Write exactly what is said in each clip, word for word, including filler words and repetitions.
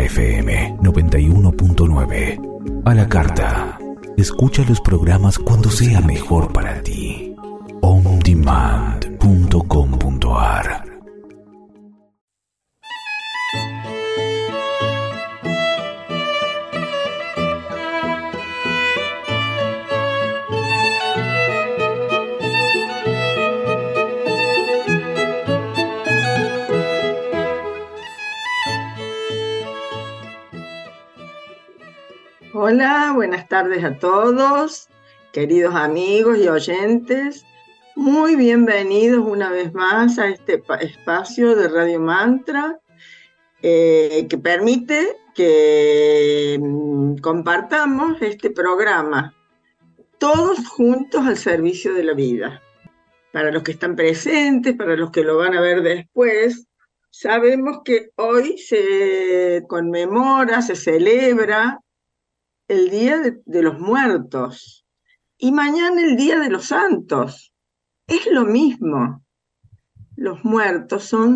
F M noventa y uno punto nueve. A la carta. Escucha los programas cuando sea mejor para ti. on demand punto com punto a r. Hola, buenas tardes a todos, queridos amigos y oyentes. Muy bienvenidos una vez más a este espacio de Radio Mantra eh, que permite que mm, compartamos este programa todos juntos al servicio de la vida. Para los que están presentes, para los que lo van a ver después, sabemos que hoy se conmemora, se celebra el Día de, de los Muertos y mañana el Día de los Santos. Es lo mismo. Los muertos son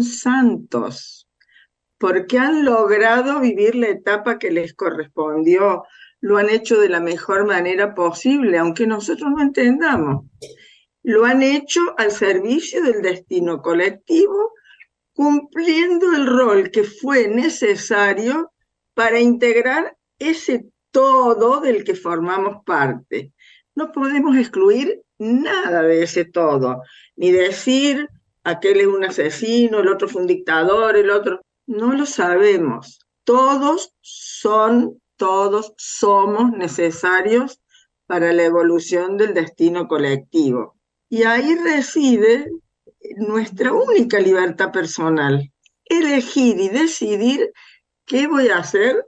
santos porque han logrado vivir la etapa que les correspondió, lo han hecho de la mejor manera posible, aunque nosotros no entendamos. Lo han hecho al servicio del destino colectivo, cumpliendo el rol que fue necesario para integrar ese todo del que formamos parte. No podemos excluir nada de ese todo, ni decir aquel es un asesino, el otro fue un dictador, el otro... No lo sabemos. Todos son, todos somos necesarios para la evolución del destino colectivo. Y ahí reside nuestra única libertad personal, elegir y decidir qué voy a hacer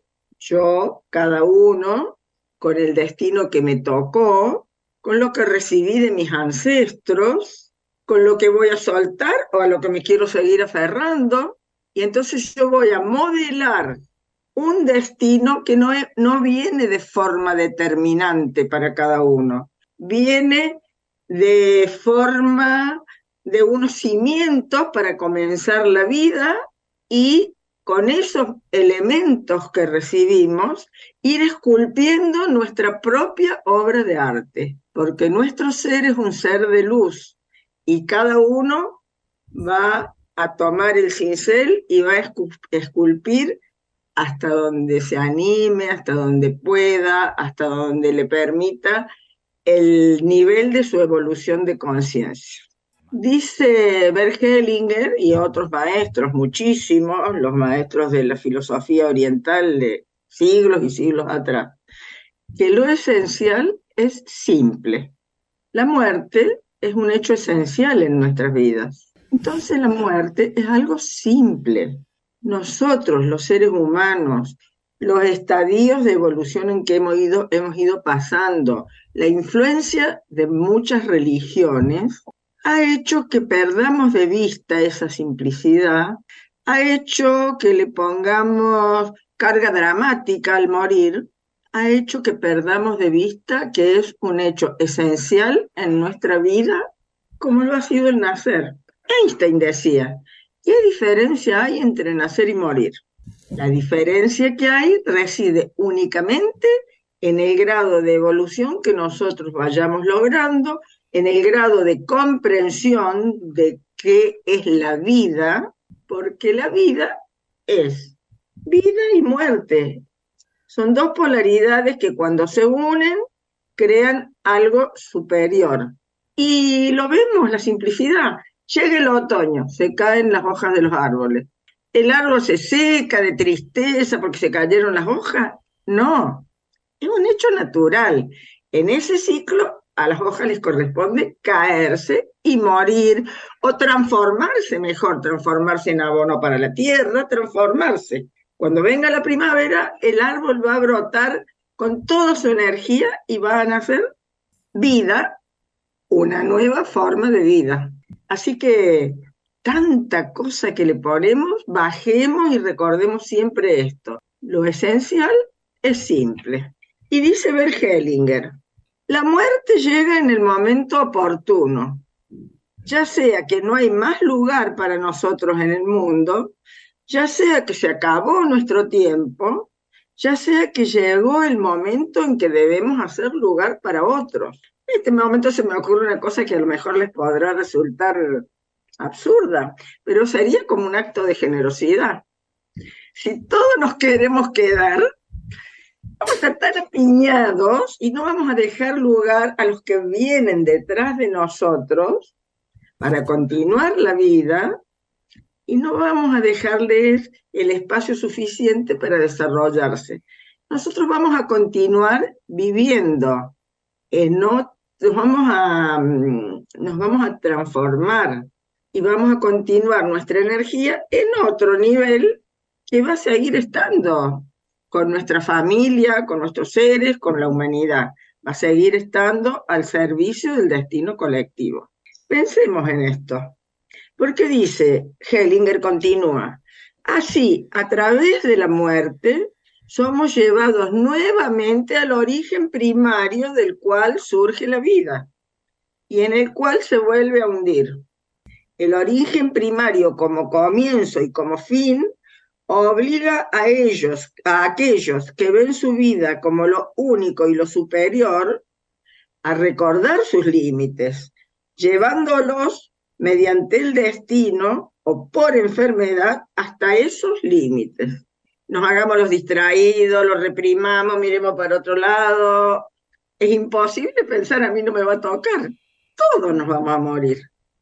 yo, cada uno, con el destino que me tocó, con lo que recibí de mis ancestros, con lo que voy a soltar o a lo que me quiero seguir aferrando, y entonces yo voy a modelar un destino que no, es, no viene de forma determinante para cada uno, viene de forma de unos cimientos para comenzar la vida y con esos elementos que recibimos, ir esculpiendo nuestra propia obra de arte, porque nuestro ser es un ser de luz, y cada uno va a tomar el cincel y va a esculpir hasta donde se anime, hasta donde pueda, hasta donde le permita el nivel de su evolución de conciencia. Dice Bert Hellinger y otros maestros, muchísimos, los maestros de la filosofía oriental de siglos y siglos atrás, que lo esencial es simple. La muerte es un hecho esencial en nuestras vidas. Entonces la muerte es algo simple. Nosotros, los seres humanos, los estadios de evolución en que hemos ido, hemos ido pasando, la influencia de muchas religiones, ha hecho que perdamos de vista esa simplicidad, ha hecho que le pongamos carga dramática al morir, ha hecho que perdamos de vista que es un hecho esencial en nuestra vida, como lo ha sido el nacer. Einstein decía, ¿qué diferencia hay entre nacer y morir? La diferencia que hay reside únicamente en el grado de evolución que nosotros vayamos logrando, en el grado de comprensión de qué es la vida, porque la vida es vida y muerte. Son dos polaridades que cuando se unen crean algo superior. Y lo vemos, la simplicidad. Llega el otoño, se caen las hojas de los árboles. ¿El árbol se seca de tristeza porque se cayeron las hojas? No, es un hecho natural. En ese ciclo a las hojas les corresponde caerse y morir, o transformarse, mejor, transformarse en abono para la tierra, transformarse. Cuando venga la primavera, el árbol va a brotar con toda su energía y va a nacer vida, una nueva forma de vida. Así que tanta cosa que le ponemos, bajemos y recordemos siempre esto. Lo esencial es simple. Y dice Bert Hellinger, la muerte llega en el momento oportuno, ya sea que no hay más lugar para nosotros en el mundo, ya sea que se acabó nuestro tiempo, ya sea que llegó el momento en que debemos hacer lugar para otros. En este momento se me ocurre una cosa que a lo mejor les podrá resultar absurda, pero sería como un acto de generosidad. Si todos nos queremos quedar, vamos a estar tan apiñados y no vamos a dejar lugar a los que vienen detrás de nosotros para continuar la vida y no vamos a dejarles el espacio suficiente para desarrollarse. Nosotros vamos a continuar viviendo, eh, no, nos, vamos a, nos vamos a transformar y vamos a continuar nuestra energía en otro nivel que va a seguir estando con nuestra familia, con nuestros seres, con la humanidad. Va a seguir estando al servicio del destino colectivo. Pensemos en esto. Porque dice, Hellinger continúa, así, a través de la muerte, somos llevados nuevamente al origen primario del cual surge la vida y en el cual se vuelve a hundir. El origen primario como comienzo y como fin obliga a ellos, a aquellos que ven su vida como lo único y lo superior, a recordar sus límites, llevándolos mediante el destino o por enfermedad hasta esos límites. Nos hagamos los distraídos, los reprimamos, miremos para otro lado. Es imposible pensar, a mí no me va a tocar. Todos nos vamos a morir.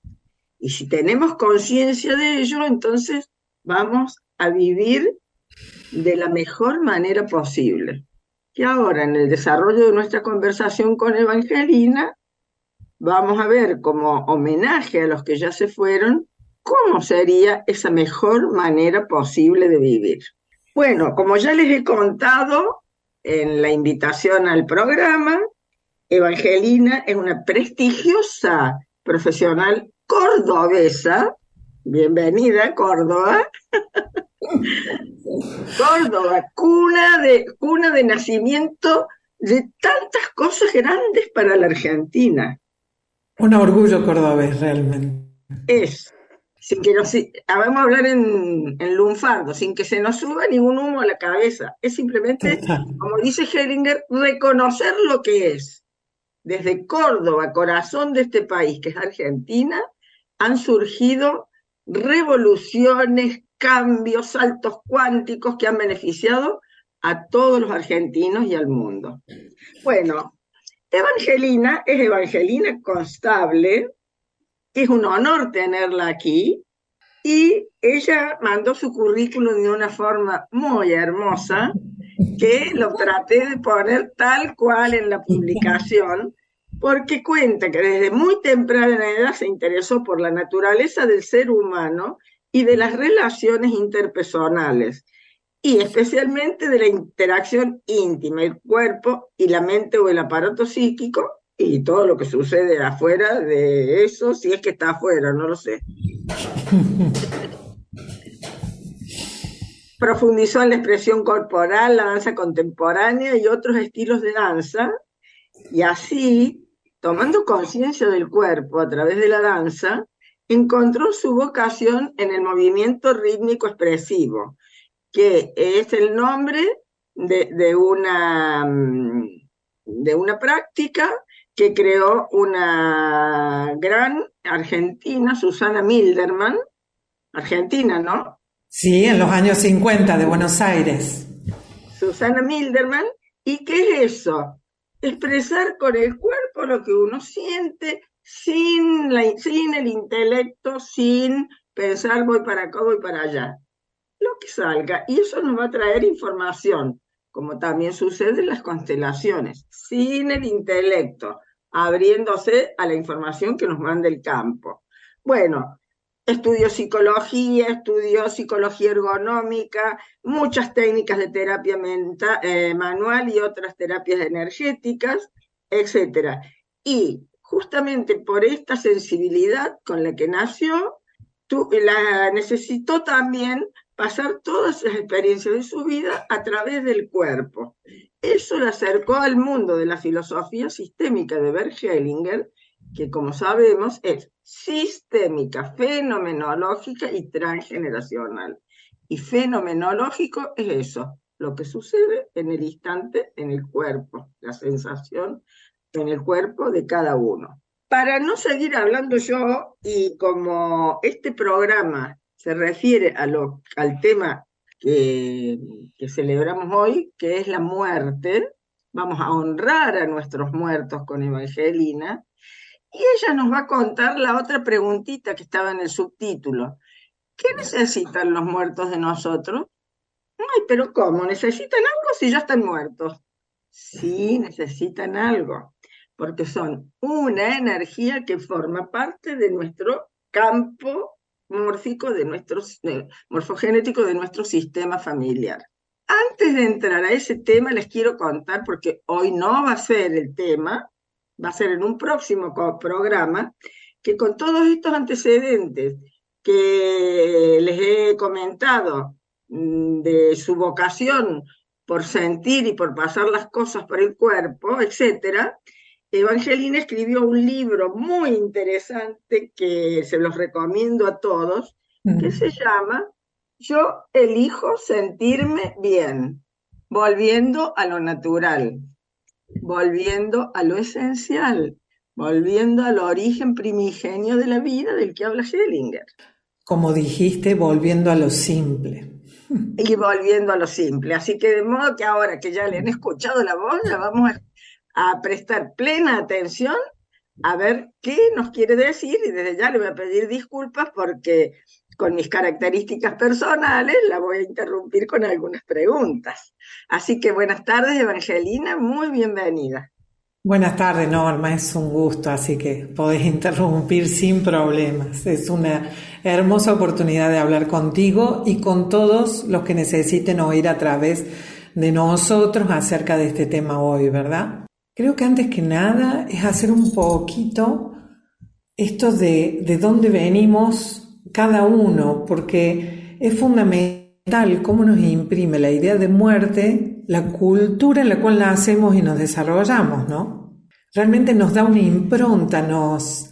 Y si tenemos conciencia de ello, entonces vamos a vivir de la mejor manera posible. Y ahora, en el desarrollo de nuestra conversación con Evangelina, vamos a ver como homenaje a los que ya se fueron, cómo sería esa mejor manera posible de vivir. Bueno, como ya les he contado en la invitación al programa, Evangelina es una prestigiosa profesional cordobesa. Bienvenida, Córdoba. Córdoba, cuna de, cuna de nacimiento de tantas cosas grandes para la Argentina. Un orgullo cordobés, realmente. Es, sin que nos, vamos a hablar en, en lunfardo, sin que se nos suba ningún humo a la cabeza. Es simplemente, Total. Como dice Hellinger, reconocer lo que es. Desde Córdoba, corazón de este país, que es Argentina, han surgido revoluciones, cambios, saltos cuánticos que han beneficiado a todos los argentinos y al mundo. Bueno, Evangelina es Evangelina Constable, es un honor tenerla aquí, y ella mandó su currículum de una forma muy hermosa, que lo traté de poner tal cual en la publicación, porque cuenta que desde muy temprana edad se interesó por la naturaleza del ser humano y de las relaciones interpersonales, y especialmente de la interacción íntima, el cuerpo y la mente o el aparato psíquico, y todo lo que sucede afuera de eso, si es que está afuera, no lo sé. Profundizó en la expresión corporal, la danza contemporánea y otros estilos de danza, y así, tomando conciencia del cuerpo a través de la danza, encontró su vocación en el movimiento rítmico expresivo, que es el nombre de, de, una, de una práctica que creó una gran argentina, Susana Milderman, argentina, ¿no? Sí, en los años cincuenta, de Buenos Aires. Susana Milderman, ¿y qué es eso? Expresar con el cuerpo lo que uno siente sin, la, sin el intelecto, sin pensar voy para acá, voy para allá. Lo que salga, y eso nos va a traer información, como también sucede en las constelaciones, sin el intelecto, abriéndose a la información que nos manda el campo. Bueno, estudió psicología, estudió psicología ergonómica, muchas técnicas de terapia mental, eh, manual y otras terapias energéticas, etcétera. Y justamente por esta sensibilidad con la que nació, tú, la necesitó también pasar todas las experiencias de su vida a través del cuerpo. Eso la acercó al mundo de la filosofía sistémica de Bert Hellinger, que como sabemos es sistémica, fenomenológica y transgeneracional. Y fenomenológico es eso, lo que sucede en el instante en el cuerpo, la sensación en el cuerpo de cada uno. Para no seguir hablando yo, y como este programa se refiere a lo, al tema que, que celebramos hoy, que es la muerte, vamos a honrar a nuestros muertos con Evangelina, y ella nos va a contar la otra preguntita que estaba en el subtítulo. ¿Qué necesitan los muertos de nosotros? Ay, pero ¿cómo? ¿Necesitan algo si ya están muertos? Sí, necesitan algo, porque son una energía que forma parte de nuestro campo mórfico, de nuestro, de, morfogenético de nuestro sistema familiar. Antes de entrar a ese tema, les quiero contar, porque hoy no va a ser el tema, va a ser en un próximo programa, que con todos estos antecedentes que les he comentado, de su vocación por sentir y por pasar las cosas por el cuerpo, etcétera, Evangelina escribió un libro muy interesante que se los recomiendo a todos, mm. que se llama Yo elijo sentirme bien, volviendo a lo natural, volviendo a lo esencial, volviendo al origen primigenio de la vida del que habla Schellinger. Como dijiste, volviendo a lo simple. Y volviendo a lo simple. Así que de modo que ahora que ya le han escuchado la voz, la vamos a, a prestar plena atención a ver qué nos quiere decir, y desde ya le voy a pedir disculpas porque con mis características personales la voy a interrumpir con algunas preguntas. Así que buenas tardes, Evangelina, muy bienvenida. Buenas tardes, Norma, es un gusto, así que podés interrumpir sin problemas. Es una hermosa oportunidad de hablar contigo y con todos los que necesiten oír a través de nosotros acerca de este tema hoy, ¿verdad? Creo que antes que nada es hacer un poquito esto de, de dónde venimos cada uno, porque es fundamental cómo nos imprime la idea de muerte la cultura en la cual nacemos y nos desarrollamos, ¿no? Realmente nos da una impronta, nos,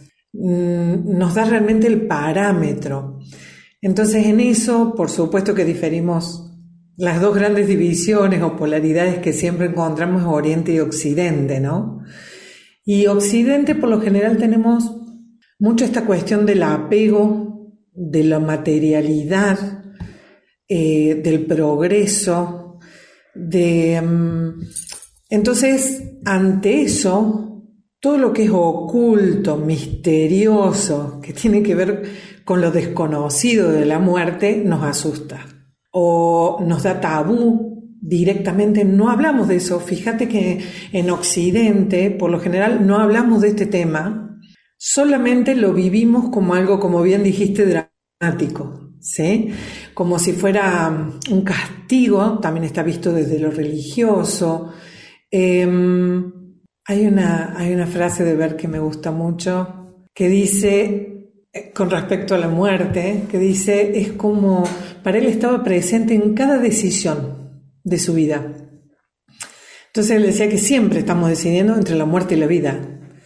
nos da realmente el parámetro. Entonces en eso, por supuesto que diferimos. Las dos grandes divisiones o polaridades que siempre encontramos es Oriente y Occidente, ¿no? Y Occidente, por lo general, tenemos mucho esta cuestión del apego, de la materialidad, eh, del progreso, de... Um, entonces, ante eso, todo lo que es oculto, misterioso, que tiene que ver con lo desconocido de la muerte, nos asusta. O nos da tabú, directamente no hablamos de eso. Fíjate que en Occidente, por lo general, no hablamos de este tema, solamente lo vivimos como algo, como bien dijiste, dramático, ¿sí? Como si fuera un castigo, también está visto desde lo religioso. Eh, hay una, hay una frase de Ver que me gusta mucho, que dice... con respecto a la muerte, que dice, es como, para él estaba presente en cada decisión de su vida. Entonces él decía que siempre estamos decidiendo entre la muerte y la vida.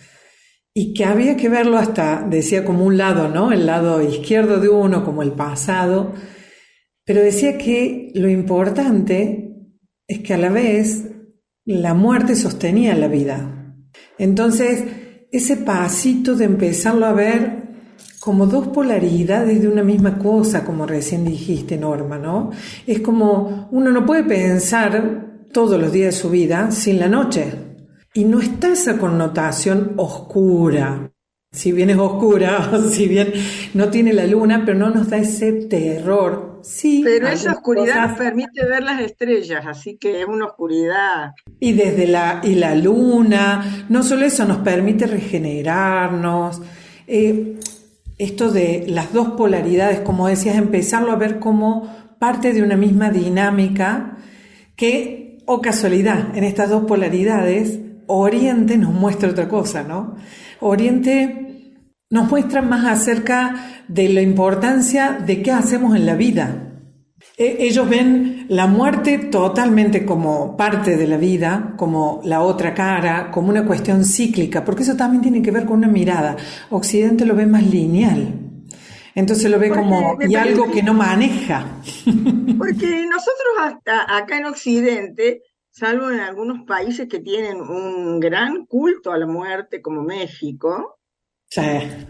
Y que había que verlo hasta, decía, como un lado, ¿no? El lado izquierdo de uno, como el pasado. Pero decía que lo importante es que a la vez la muerte sostenía la vida. Entonces, ese pasito de empezarlo a ver como dos polaridades de una misma cosa, como recién dijiste, Norma, ¿no? Es como uno no puede pensar todos los días de su vida sin la noche. Y no está esa connotación oscura. Si bien es oscura, si bien no tiene la luna, pero no nos da ese terror. Sí, pero esa oscuridad cosas nos permite ver las estrellas, así que es una oscuridad. Y desde la, y la luna, no solo eso, nos permite regenerarnos. Eh, Esto de las dos polaridades, como decías, empezarlo a ver como parte de una misma dinámica que, o casualidad, en estas dos polaridades, Oriente nos muestra otra cosa, ¿no? Oriente nos muestra más acerca de la importancia de qué hacemos en la vida. Ellos ven la muerte totalmente como parte de la vida, como la otra cara, como una cuestión cíclica, porque eso también tiene que ver con una mirada. Occidente lo ve más lineal. Entonces lo ve Porque como, me y algo parece, que no maneja. porque nosotros hasta acá en Occidente, salvo en algunos países que tienen un gran culto a la muerte, como México, Sí.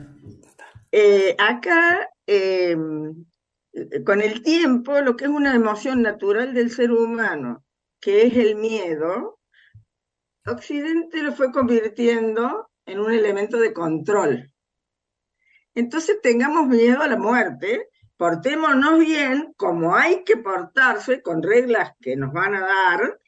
eh, acá, eh, con el tiempo, lo que es una emoción natural del ser humano, que es el miedo, Occidente lo fue convirtiendo en un elemento de control. Entonces tengamos miedo a la muerte, portémonos bien como hay que portarse con reglas que nos van a dar,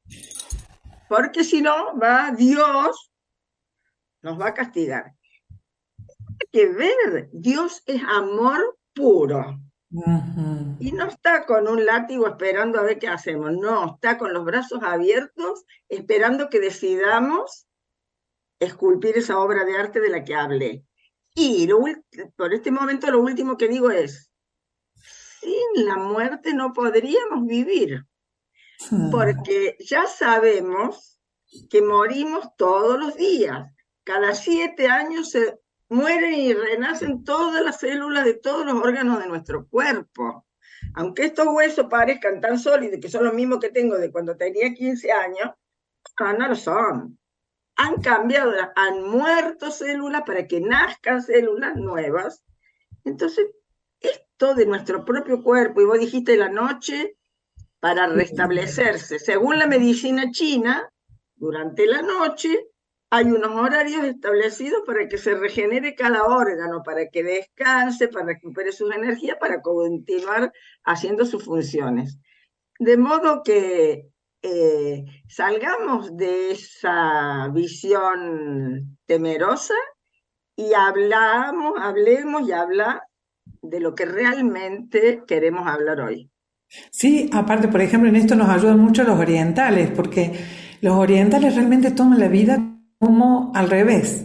porque si no, va Dios, nos va a castigar. Hay que ver, Dios es amor puro. Ujú. Y no está con un látigo esperando a ver qué hacemos, no, está con los brazos abiertos esperando que decidamos esculpir esa obra de arte de la que hablé. Y lo, por este momento lo último que digo es, sin la muerte no podríamos vivir, porque ya sabemos que morimos todos los días. Cada siete años se mueren y renacen todas las células de todos los órganos de nuestro cuerpo. Aunque estos huesos parezcan tan sólidos, que son los mismos que tengo de cuando tenía quince años, no, no lo son. Han cambiado, han muerto células para que nazcan células nuevas. Entonces, esto de nuestro propio cuerpo, y vos dijiste la noche, para restablecerse, según la medicina china, durante la noche hay unos horarios establecidos para que se regenere cada órgano, para que descanse, para recupere sus energías, para continuar haciendo sus funciones. De modo que eh, salgamos de esa visión temerosa y hablamos, hablemos y habla de lo que realmente queremos hablar hoy. Sí, aparte, por ejemplo, en esto nos ayudan mucho los orientales, porque los orientales realmente toman la vida como al revés,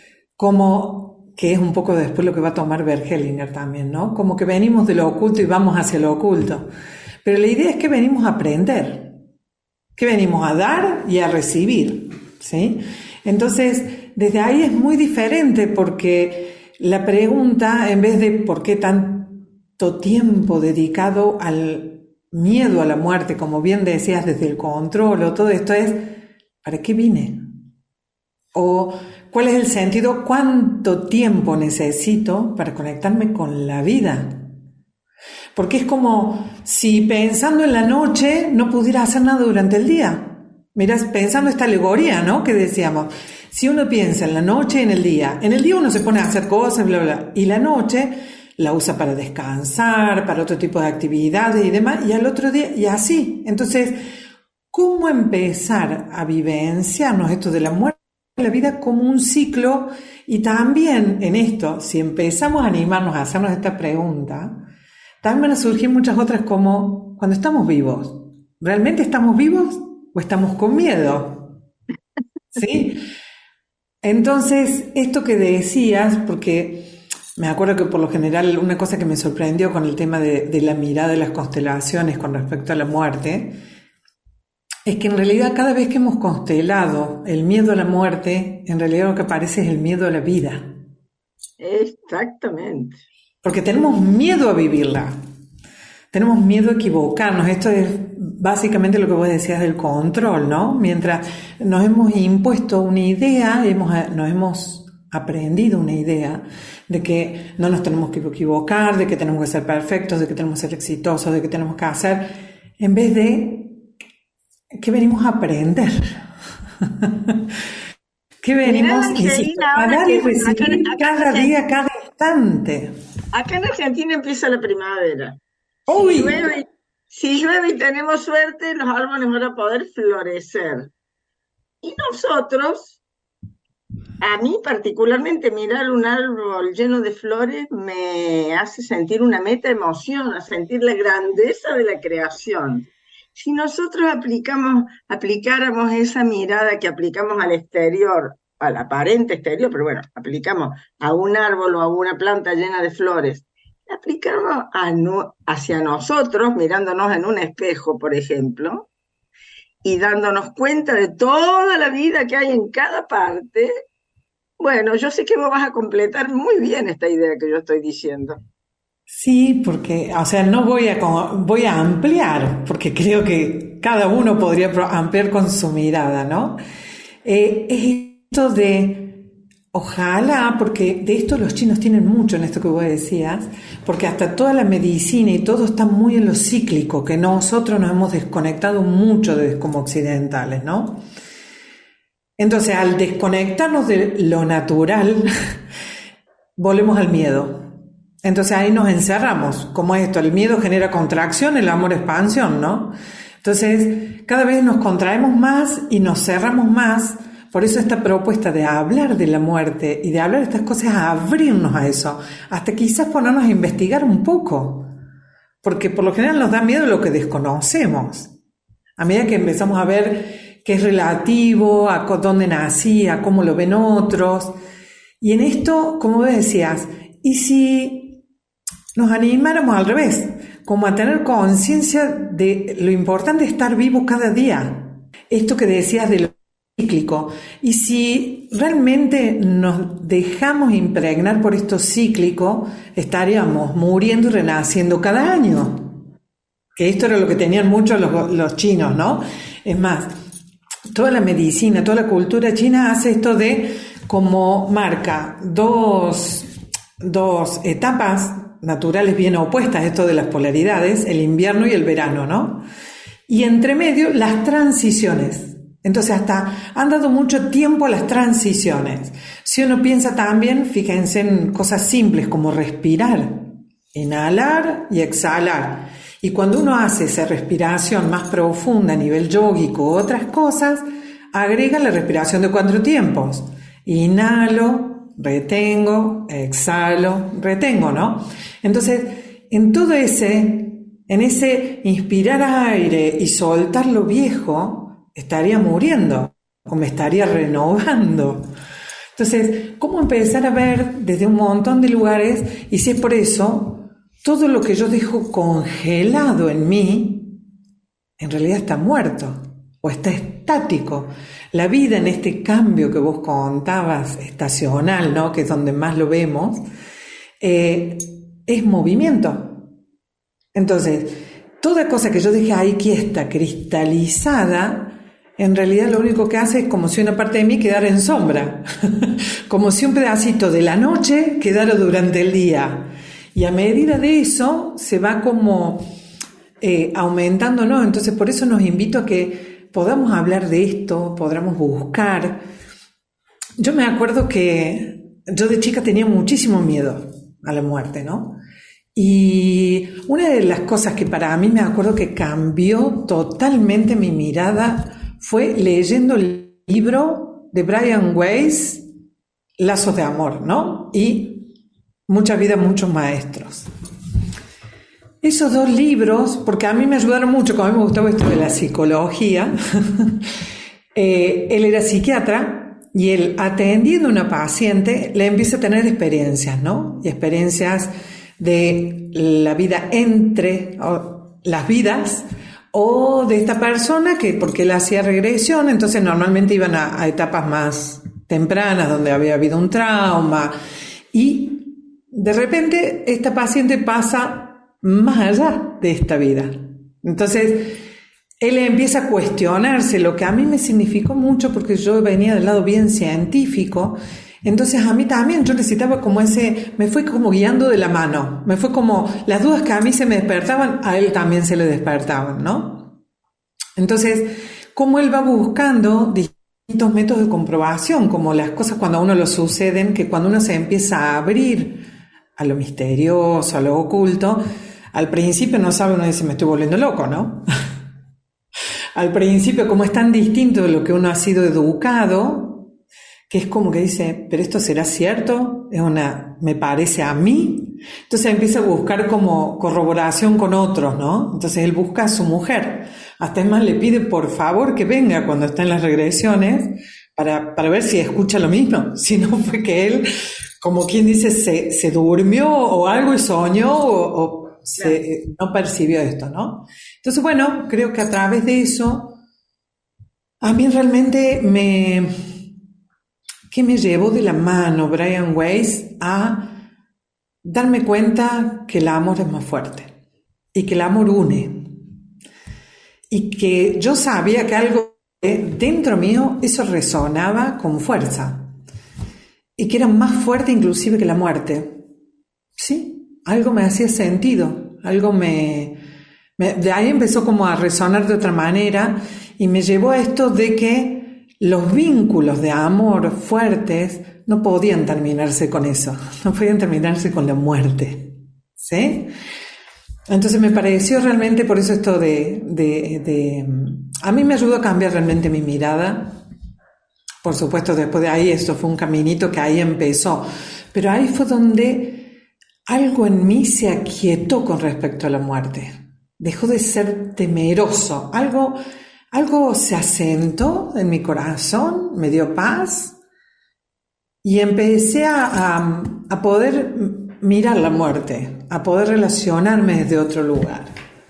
como que es un poco después lo que va a tomar Bert Hellinger también, ¿no? Como que venimos de lo oculto y vamos hacia lo oculto. Pero la idea es que venimos a aprender, que venimos a dar y a recibir, ¿sí? Entonces, desde ahí es muy diferente porque la pregunta, en vez de por qué tanto tiempo dedicado al miedo a la muerte, como bien decías, desde el control o todo esto, es ¿para qué vine? O ¿cuál es el sentido? ¿Cuánto tiempo necesito para conectarme con la vida? Porque es como si pensando en la noche no pudiera hacer nada durante el día. Mirás, pensando esta alegoría, ¿no? Que decíamos, si uno piensa en la noche y en el día, en el día uno se pone a hacer cosas, bla, bla, y la noche la usa para descansar, para otro tipo de actividades y demás, y al otro día, y así. Entonces, ¿cómo empezar a vivenciarnos esto de la muerte de la vida como un ciclo? Y también en esto, si empezamos a animarnos a hacernos esta pregunta, también van a surgir muchas otras como, cuando estamos vivos, ¿realmente estamos vivos o estamos con miedo? ¿Sí? Entonces, esto que decías, porque me acuerdo que por lo general una cosa que me sorprendió con el tema de, de la mirada de las constelaciones con respecto a la muerte, es que en realidad cada vez que hemos constelado el miedo a la muerte, en realidad lo que aparece es el miedo a la vida. Exactamente. Porque tenemos miedo a vivirla. Tenemos miedo a equivocarnos. Esto es básicamente lo que vos decías del control, ¿no? Mientras nos hemos impuesto una idea, hemos, nos hemos aprendido una idea de que no nos tenemos que equivocar, de que tenemos que ser perfectos, de que tenemos que ser exitosos, de que tenemos que hacer, en vez de que venimos a aprender. Que venimos, insisto, a dar y recibir cada día, cada instante. Acá en Argentina empieza la primavera. Uy. Si llueve, si llueve y tenemos suerte, los árboles van a poder florecer. Y nosotros, a mí particularmente, mirar un árbol lleno de flores me hace sentir una meta emoción, a sentir la grandeza de la creación. Si nosotros aplicamos, aplicáramos esa mirada que aplicamos al exterior, al aparente exterior, pero bueno, aplicamos a un árbol o a una planta llena de flores, la aplicamos a no, hacia nosotros, mirándonos en un espejo, por ejemplo, y dándonos cuenta de toda la vida que hay en cada parte. Bueno, yo sé que vos vas a completar muy bien esta idea que yo estoy diciendo. Sí, porque, o sea, no voy a, voy a ampliar, porque creo que cada uno podría ampliar con su mirada, ¿no? Eh, es esto de, ojalá, porque de esto los chinos tienen mucho en esto que vos decías, porque hasta toda la medicina y todo está muy en lo cíclico, que nosotros nos hemos desconectado mucho de, como occidentales, ¿no? Entonces, al desconectarnos de lo natural, volvemos al miedo. Entonces ahí nos encerramos, como esto, el miedo genera contracción, el amor expansión, ¿no? Entonces cada vez nos contraemos más y nos cerramos más, por eso esta propuesta de hablar de la muerte y de hablar de estas cosas, abrirnos a eso, hasta quizás ponernos a investigar un poco, porque por lo general nos da miedo lo que desconocemos. A medida que empezamos a ver qué es relativo, a dónde nací, a cómo lo ven otros, y en esto, como vos decías, ¿y si nos animáramos al revés, como a tener conciencia de lo importante de estar vivo cada día? Esto que decías de lo cíclico. Y si realmente nos dejamos impregnar por esto cíclico, estaríamos muriendo y renaciendo cada año. Que esto era lo que tenían muchos los, los chinos, ¿no? Es más, toda la medicina, toda la cultura china hace esto de como marca dos, dos etapas naturales bien opuestas, esto de las polaridades, el invierno y el verano, ¿no? Y entre medio, las transiciones. Entonces, hasta han dado mucho tiempo a las transiciones. Si uno piensa también, fíjense en cosas simples como respirar, inhalar y exhalar. Y cuando uno hace esa respiración más profunda a nivel yógico u otras cosas, agrega la respiración de cuatro tiempos. Inhalo, retengo, exhalo, retengo, ¿no? Entonces, en todo ese, en ese inspirar aire y soltar lo viejo, estaría muriendo o me estaría renovando. Entonces, ¿cómo empezar a ver desde un montón de lugares? Y si es por eso, todo lo que yo dejo congelado en mí, en realidad está muerto o está estático. La vida en este cambio que vos contabas, estacional, ¿no? Que es donde más lo vemos, eh, es movimiento. Entonces, toda cosa que yo dejé ahí quieta, cristalizada, en realidad lo único que hace es como si una parte de mí quedara en sombra, como si un pedacito de la noche quedara durante el día. Y a medida de eso se va como eh, aumentando, ¿no? Entonces por eso nos invito a que podamos hablar de esto, podamos buscar. Yo me acuerdo que yo de chica tenía muchísimo miedo a la muerte, ¿no? Y una de las cosas que para mí me acuerdo que cambió totalmente mi mirada fue leyendo el libro de Brian Weiss, Lazos de Amor, ¿no? Y Mucha Vida, Muchos Maestros. Esos dos libros, porque a mí me ayudaron mucho, como a mí me gustaba esto de la psicología, eh, él era psiquiatra y él, atendiendo a una paciente, le empieza a tener experiencias, ¿no? Y experiencias de la vida entre o, las vidas, o de esta persona que, porque él hacía regresión, entonces normalmente iban a, a etapas más tempranas donde había habido un trauma, y de repente esta paciente pasa más allá de esta vida. Entonces él empieza a cuestionarse, lo que a mí me significó mucho porque yo venía del lado bien científico. Entonces a mí también yo necesitaba como ese, me fue como guiando de la mano, me fue como las dudas que a mí se me despertaban, a él también se le despertaban, ¿no? Entonces, como él va buscando distintos métodos de comprobación, como las cosas cuando a uno lo suceden, que cuando uno se empieza a abrir a lo misterioso, a lo oculto, al principio no sabe, uno dice, me estoy volviendo loco, ¿no? Al principio, como es tan distinto de lo que uno ha sido educado, que es como que dice, ¿pero esto será cierto? Es una, me parece a mí. Entonces empieza a buscar como corroboración con otros, ¿no? Entonces él busca a su mujer. Hasta es más, le pide por favor que venga cuando está en las regresiones para, para ver si escucha lo mismo. Si no fue que él, como quien dice, se, se durmió o algo y soñó o, o se, no percibió esto, ¿no? Entonces, bueno, creo que a través de eso, a mí realmente me... que me llevó de la mano Brian Weiss a darme cuenta que el amor es más fuerte y que el amor une y que yo sabía que algo dentro mío eso resonaba con fuerza y que era más fuerte inclusive que la muerte. Sí, algo me hacía sentido, algo me, me de ahí empezó como a resonar de otra manera y me llevó a esto de que los vínculos de amor fuertes no podían terminarse con eso, no podían terminarse con la muerte, ¿sí? Entonces me pareció realmente, por eso esto de, de, de a mí me ayudó a cambiar realmente mi mirada. Por supuesto, después de ahí, esto fue un caminito que ahí empezó, pero ahí fue donde algo en mí se aquietó con respecto a la muerte, dejó de ser temeroso, algo, algo se asentó en mi corazón, me dio paz. Y empecé a, a, a poder mirar la muerte, a poder relacionarme desde otro lugar.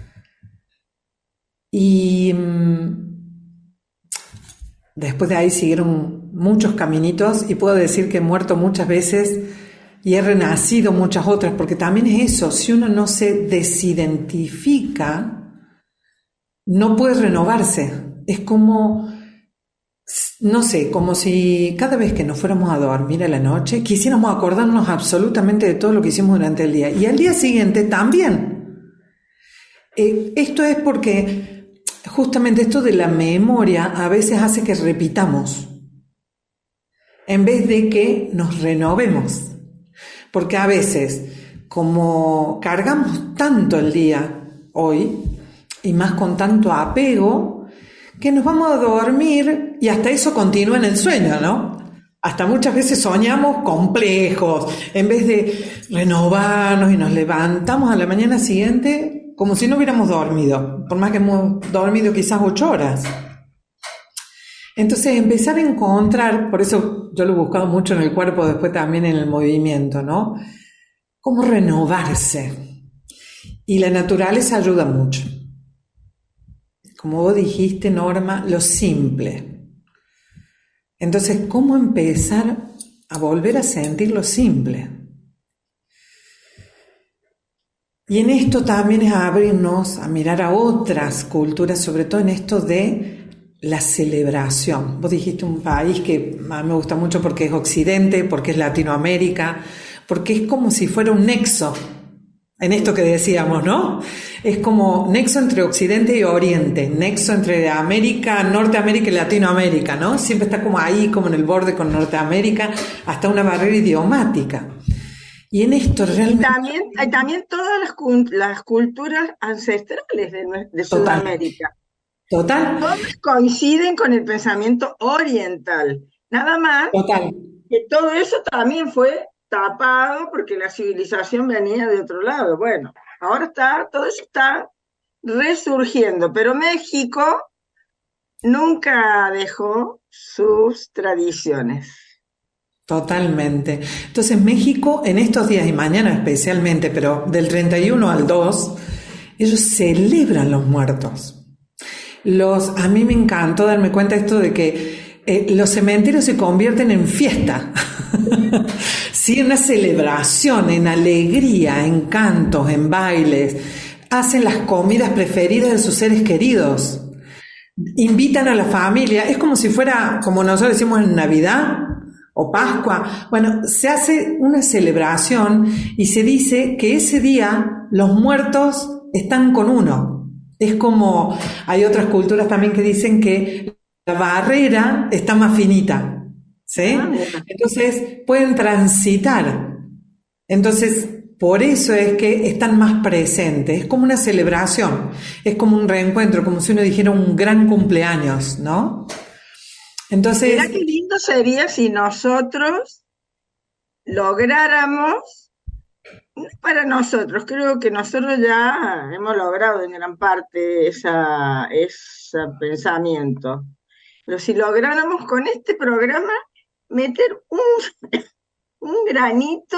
Y mmm, después de ahí siguieron muchos caminitos y puedo decir que he muerto muchas veces y he renacido muchas otras, porque también es eso, si uno no se desidentifica, no puede renovarse. Es como... no sé, como si cada vez que nos fuéramos a dormir a la noche quisiéramos acordarnos absolutamente de todo lo que hicimos durante el día y al día siguiente también. Eh, esto es porque justamente esto de la memoria a veces hace que repitamos en vez de que nos renovemos, porque a veces como cargamos tanto el día hoy y más con tanto apego que nos vamos a dormir y hasta eso continúa en el sueño, ¿no? Hasta muchas veces soñamos complejos, en vez de renovarnos y nos levantamos a la mañana siguiente como si no hubiéramos dormido, por más que hemos dormido quizás ocho horas. Entonces empezar a encontrar, por eso yo lo he buscado mucho en el cuerpo, después también en el movimiento, ¿no? Cómo renovarse. Y la naturaleza ayuda mucho. Como vos dijiste, Norma, lo simple. Entonces, ¿cómo empezar a volver a sentir lo simple? Y en esto también es abrirnos a mirar a otras culturas, sobre todo en esto de la celebración. Vos dijiste un país que a mí me gusta mucho porque es Occidente, porque es Latinoamérica, porque es como si fuera un nexo. En esto que decíamos, ¿no? Es como nexo entre Occidente y Oriente, nexo entre América, Norteamérica y Latinoamérica, ¿no? Siempre está como ahí, como en el borde con Norteamérica, hasta una barrera idiomática. Y en esto realmente... También, hay también todas las, las culturas ancestrales de, de Total. Sudamérica. Total. Todas coinciden con el pensamiento oriental. Nada más Total. que todo eso también fue tapado porque la civilización venía de otro lado. Bueno, ahora está, todo eso está resurgiendo, pero México nunca dejó sus tradiciones. Totalmente. Entonces México en estos días y mañana especialmente, pero del treinta y uno al dos, ellos celebran los muertos. Los, a mí me encantó darme cuenta esto de que eh, los cementerios se convierten en fiesta. Sí, en una celebración, en alegría, en cantos, en bailes. Hacen las comidas preferidas de sus seres queridos. Invitan a la familia. Es como si fuera, como nosotros decimos en Navidad o Pascua. Bueno, se hace una celebración y se dice que ese día los muertos están con uno. Es como, hay otras culturas también que dicen que la barrera está más finita. ¿Sí? Entonces pueden transitar. Entonces, por eso es que están más presentes. Es como una celebración, es como un reencuentro, como si uno dijera un gran cumpleaños, ¿no? Entonces, mirá qué lindo sería si nosotros lográramos, no para nosotros, creo que nosotros ya hemos logrado en gran parte esa, ese pensamiento, pero si lográramos con este programa meter un, un granito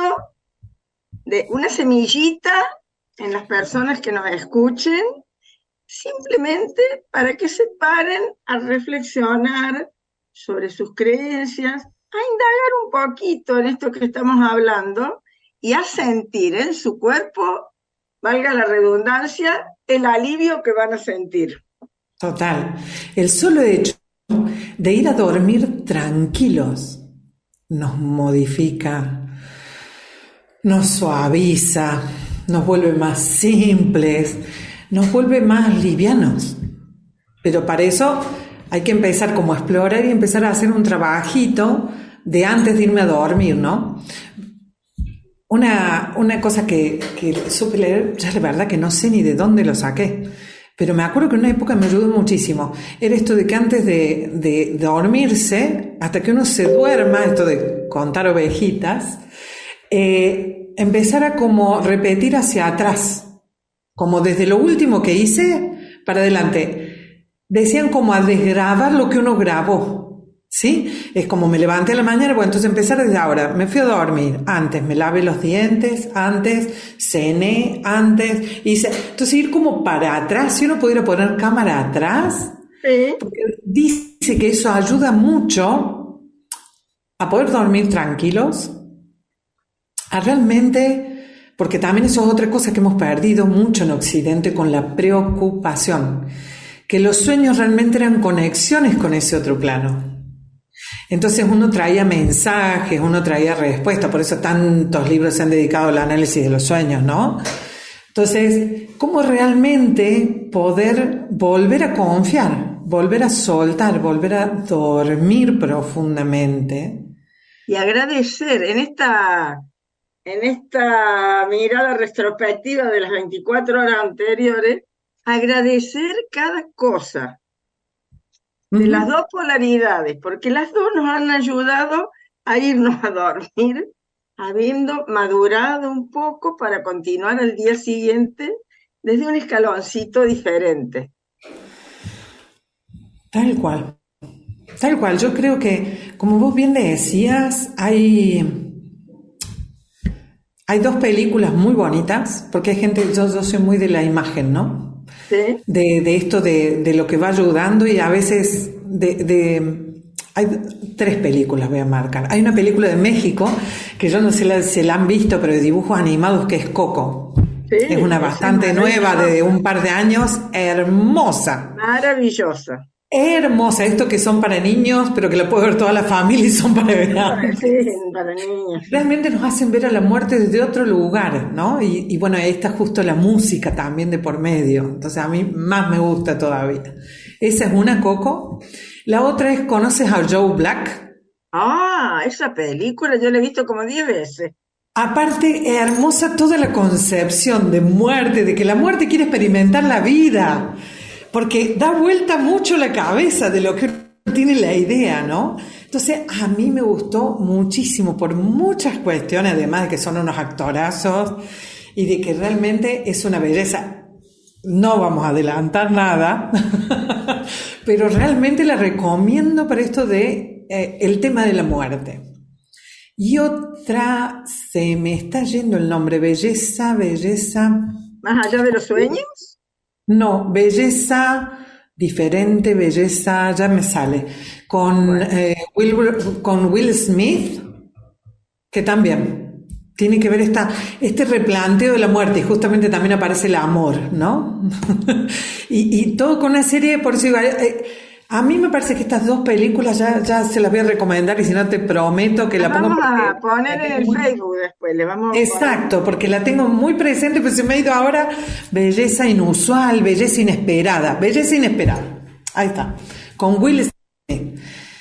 de una semillita en las personas que nos escuchen, simplemente para que se paren a reflexionar sobre sus creencias, a indagar un poquito en esto que estamos hablando y a sentir en su cuerpo, valga la redundancia, el alivio que van a sentir. Total. El solo hecho de ir a dormir tranquilos nos modifica, nos suaviza, nos vuelve más simples, nos vuelve más livianos. Pero para eso hay que empezar como a explorar y empezar a hacer un trabajito de antes de irme a dormir, ¿no? Una, una cosa que, que supe leer, ya la verdad que no sé ni de dónde lo saqué, pero me acuerdo que en una época me ayudó muchísimo. Era esto de que antes de, de, de dormirse, hasta que uno se duerma, esto de contar ovejitas, eh, empezar a como repetir hacia atrás, como desde lo último que hice para adelante. Decían como a desgrabar lo que uno grabó. ¿Sí? Es como me levanté a la mañana, bueno, entonces empezar desde ahora, me fui a dormir, antes me lavé los dientes, antes cené, antes hice, entonces ir como para atrás, si uno pudiera poner cámara atrás, sí. Porque dice que eso ayuda mucho a poder dormir tranquilos, a realmente, porque también eso es otra cosa que hemos perdido mucho en Occidente con la preocupación, que los sueños realmente eran conexiones con ese otro plano. Entonces uno traía mensajes, uno traía respuestas, por eso tantos libros se han dedicado al análisis de los sueños, ¿no? Entonces, ¿cómo realmente poder volver a confiar, volver a soltar, volver a dormir profundamente? Y agradecer en esta, en esta mirada retrospectiva de las veinticuatro horas anteriores, agradecer cada cosa. De las dos polaridades, porque las dos nos han ayudado a irnos a dormir, habiendo madurado un poco para continuar al día siguiente desde un escaloncito diferente. Tal cual, tal cual. Yo creo que, como vos bien decías, hay, hay dos películas muy bonitas, porque hay gente, yo, yo soy muy de la imagen, ¿no? ¿Sí? De, de esto de, de lo que va ayudando y a veces de, de hay tres películas voy a marcar. Hay una película de México que yo no sé la, si la han visto, pero de dibujos animados, que es Coco. Sí, es una bastante es nueva, de un par de años, hermosa. Maravillosa. Hermosa, esto que son para niños, pero que la puede ver toda la familia y son para grandes. Sí, para niños. Realmente nos hacen ver a la muerte desde otro lugar, ¿no? Y, y bueno, ahí está justo la música también de por medio. Entonces a mí más me gusta todavía. Esa es una, Coco. La otra es, ¿conoces a Joe Black? Ah, esa película yo la he visto como diez veces. Aparte, hermosa toda la concepción de muerte, de que la muerte quiere experimentar la vida. Porque da vuelta mucho la cabeza de lo que tiene la idea, ¿no? Entonces, a mí me gustó muchísimo por muchas cuestiones, además de que son unos actorazos y de que realmente es una belleza. No vamos a adelantar nada, pero realmente la recomiendo para esto de eh, el tema de la muerte. Y otra, se me está yendo el nombre, belleza, belleza. ¿Más allá de los sueños? No, belleza diferente, belleza, ya me sale, con, bueno. eh, Will, con Will Smith, que también tiene que ver esta, este replanteo de la muerte, y justamente también aparece el amor, ¿no? y, y todo con una serie, por eso eh, a mí me parece que estas dos películas ya, ya se las voy a recomendar, y si no te prometo que la, la pongo... Vamos a poner en el Facebook después, le vamos a Exacto, poner... porque la tengo muy presente, pues se me ha ido ahora belleza inusual, belleza inesperada, belleza inesperada, ahí está, con Will Smith.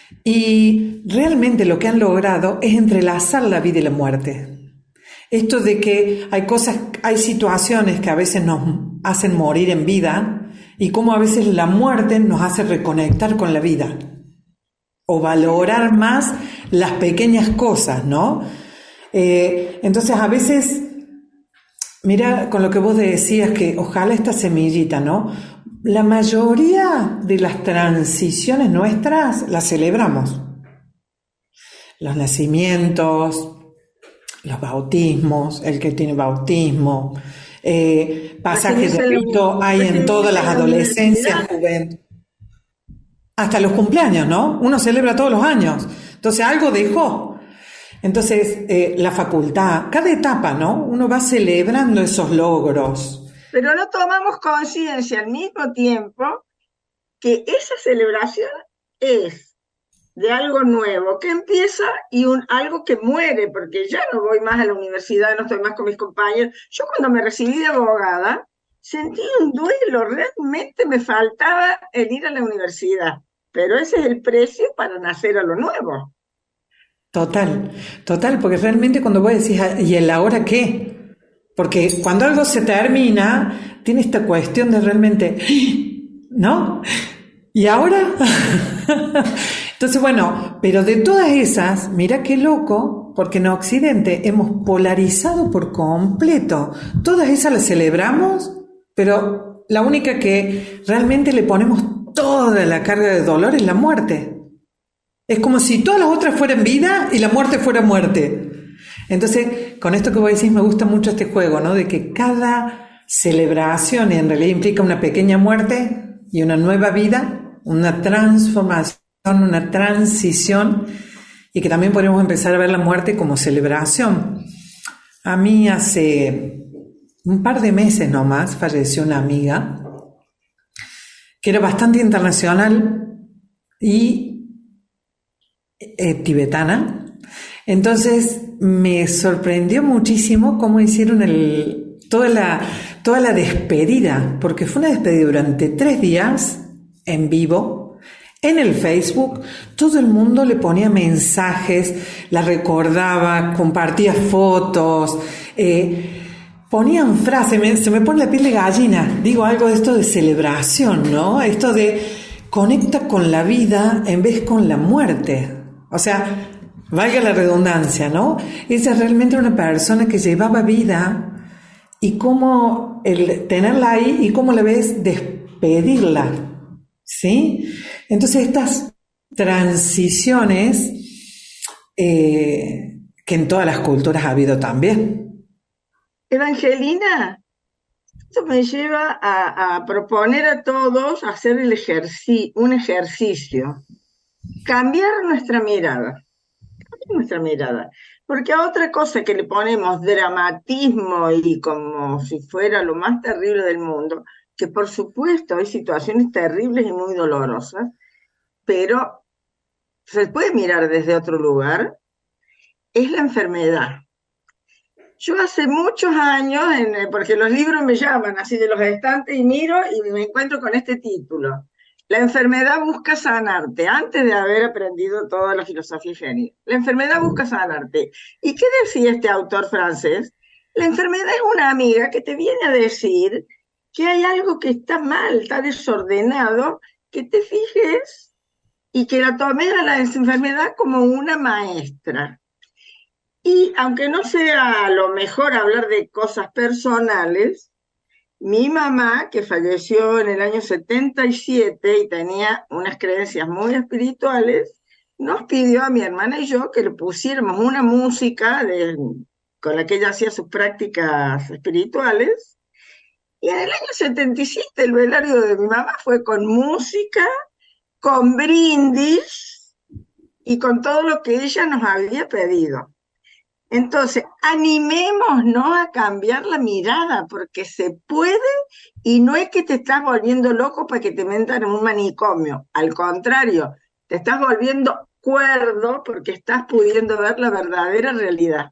Y realmente lo que han logrado es entrelazar la vida y la muerte. Esto de que hay cosas, hay situaciones que a veces nos hacen morir en vida, y cómo a veces la muerte nos hace reconectar con la vida o valorar más las pequeñas cosas, ¿no? Eh, entonces a veces, mira con lo que vos decías, que ojalá esta semillita, ¿no? La mayoría de las transiciones nuestras las celebramos. Los nacimientos, los bautismos, el que tiene bautismo, Eh, pasajes de rito hay en todas las adolescencias, juventud, hasta los cumpleaños, ¿no? Uno celebra todos los años, entonces algo dejó. Entonces, eh, la facultad, cada etapa, ¿no? Uno va celebrando esos logros. Pero no tomamos conciencia al mismo tiempo que esa celebración es de algo nuevo que empieza y un, algo que muere, porque ya no voy más a la universidad, no estoy más con mis compañeros. Yo cuando me recibí de abogada, sentí un duelo, realmente me faltaba el ir a la universidad, pero ese es el precio para nacer a lo nuevo. Total, total, porque realmente cuando vos decís, ¿y el ahora qué? Porque cuando algo se termina, tiene esta cuestión de realmente, ¿no? ¿Y ahora? Entonces, bueno, pero de todas esas, mira qué loco, porque en Occidente hemos polarizado por completo. Todas esas las celebramos, pero la única que realmente le ponemos toda la carga de dolor es la muerte. Es como si todas las otras fueran vida y la muerte fuera muerte. Entonces, con esto que vos decís, me gusta mucho este juego, ¿no? De que cada celebración en realidad implica una pequeña muerte y una nueva vida, una transformación, una transición, y que también podemos empezar a ver la muerte como celebración. A mí hace un par de meses nomás falleció una amiga que era bastante internacional y eh, tibetana. Entonces me sorprendió muchísimo cómo hicieron el, toda la, toda la despedida, porque fue una despedida durante tres días en vivo, en el Facebook. Todo el mundo le ponía mensajes, la recordaba, compartía fotos, eh, ponían frases, me, se me pone la piel de gallina. Digo algo de esto de celebración, ¿no? Esto de conecta con la vida en vez con la muerte. O sea, valga la redundancia, ¿no? Ella realmente era una persona que llevaba vida, y cómo el tenerla ahí y cómo la ves despedirla, ¿sí? Entonces estas transiciones eh, que en todas las culturas ha habido también. Evangelina, esto me lleva a, a proponer a todos hacer el ejerci- un ejercicio, cambiar nuestra mirada. nuestra mirada, porque a otra cosa que le ponemos dramatismo y como si fuera lo más terrible del mundo, que por supuesto hay situaciones terribles y muy dolorosas, pero se puede mirar desde otro lugar, es la enfermedad. Yo hace muchos años, en, porque los libros me llaman así de los estantes y miro y me encuentro con este título: La enfermedad busca sanarte, antes de haber aprendido toda la filosofía higiénica. La enfermedad busca sanarte. ¿Y qué decía este autor francés? La enfermedad es una amiga que te viene a decir que hay algo que está mal, está desordenado, que te fijes y que la tomes a la enfermedad como una maestra. Y aunque no sea lo mejor hablar de cosas personales, mi mamá, que falleció en el año setenta y siete y tenía unas creencias muy espirituales, nos pidió a mi hermana y yo que le pusiéramos una música de, con la que ella hacía sus prácticas espirituales. Y en el año setenta y siete el velario de mi mamá fue con música, con brindis y con todo lo que ella nos había pedido. Entonces, animémonos a cambiar la mirada, porque se puede, y no es que te estás volviendo loco para que te metan en un manicomio. Al contrario, te estás volviendo cuerdo porque estás pudiendo ver la verdadera realidad.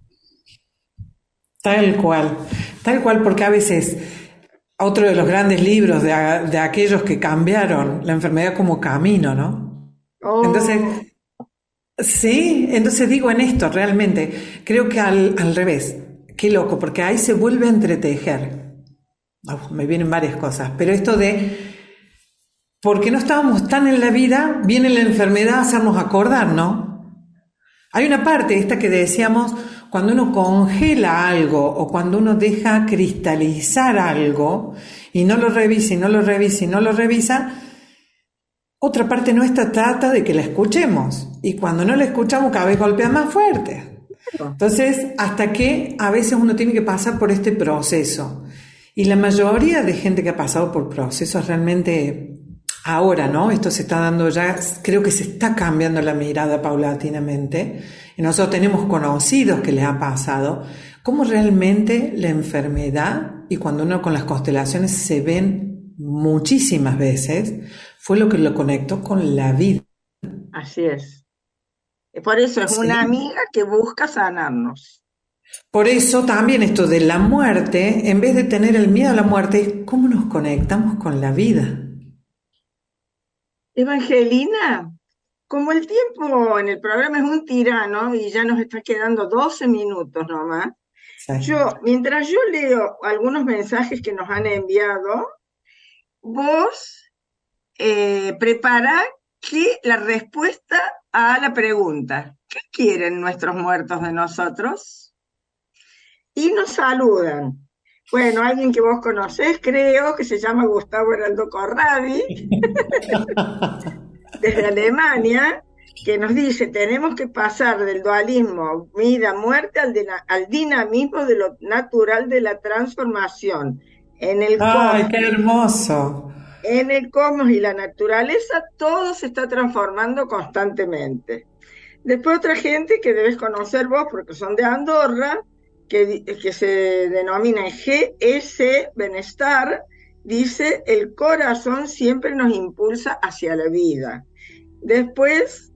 Tal cual, tal cual, porque a veces otro de los grandes libros de, de aquellos que cambiaron la enfermedad como camino, ¿no? Oh. Entonces... Sí, entonces digo en esto, realmente, creo que al, al revés, qué loco, porque ahí se vuelve a entretejer. Oh, me vienen varias cosas, pero esto de, porque no estábamos tan en la vida, viene la enfermedad a hacernos acordar, ¿no? Hay una parte, esta que decíamos, cuando uno congela algo o cuando uno deja cristalizar algo y no lo revisa y no lo revisa y no lo revisa, otra parte nuestra trata de que la escuchemos, y cuando no la escuchamos cada vez golpea más fuerte. Entonces, hasta que a veces uno tiene que pasar por este proceso, y la mayoría de gente que ha pasado por procesos realmente ahora, ¿no? Esto se está dando ya, creo que se está cambiando la mirada paulatinamente. Y nosotros tenemos conocidos que les ha pasado, cómo realmente la enfermedad, y cuando uno con las constelaciones se ven muchísimas veces, fue lo que lo conectó con la vida. Así es. Por eso es Sí. una amiga que busca sanarnos. Por eso también esto de la muerte, en vez de tener el miedo a la muerte, es cómo nos conectamos con la vida. Evangelina, como el tiempo en el programa es un tirano y ya nos está quedando doce minutos nomás, Sí. yo, mientras yo leo algunos mensajes que nos han enviado, vos eh, prepará que la respuesta a la pregunta, ¿qué quieren nuestros muertos de nosotros? Y nos saludan. Bueno, alguien que vos conocés, creo, que se llama Gustavo Heraldo Corradi, desde Alemania, que nos dice, tenemos que pasar del dualismo vida-muerte al, al dinamismo de lo natural de la transformación. En el ¡Ay, cosmos, qué hermoso! En el cosmos y la naturaleza, todo se está transformando constantemente. Después otra gente que debes conocer vos, porque son de Andorra, que, que se denomina G S Benestar, dice, el corazón siempre nos impulsa hacia la vida. Después,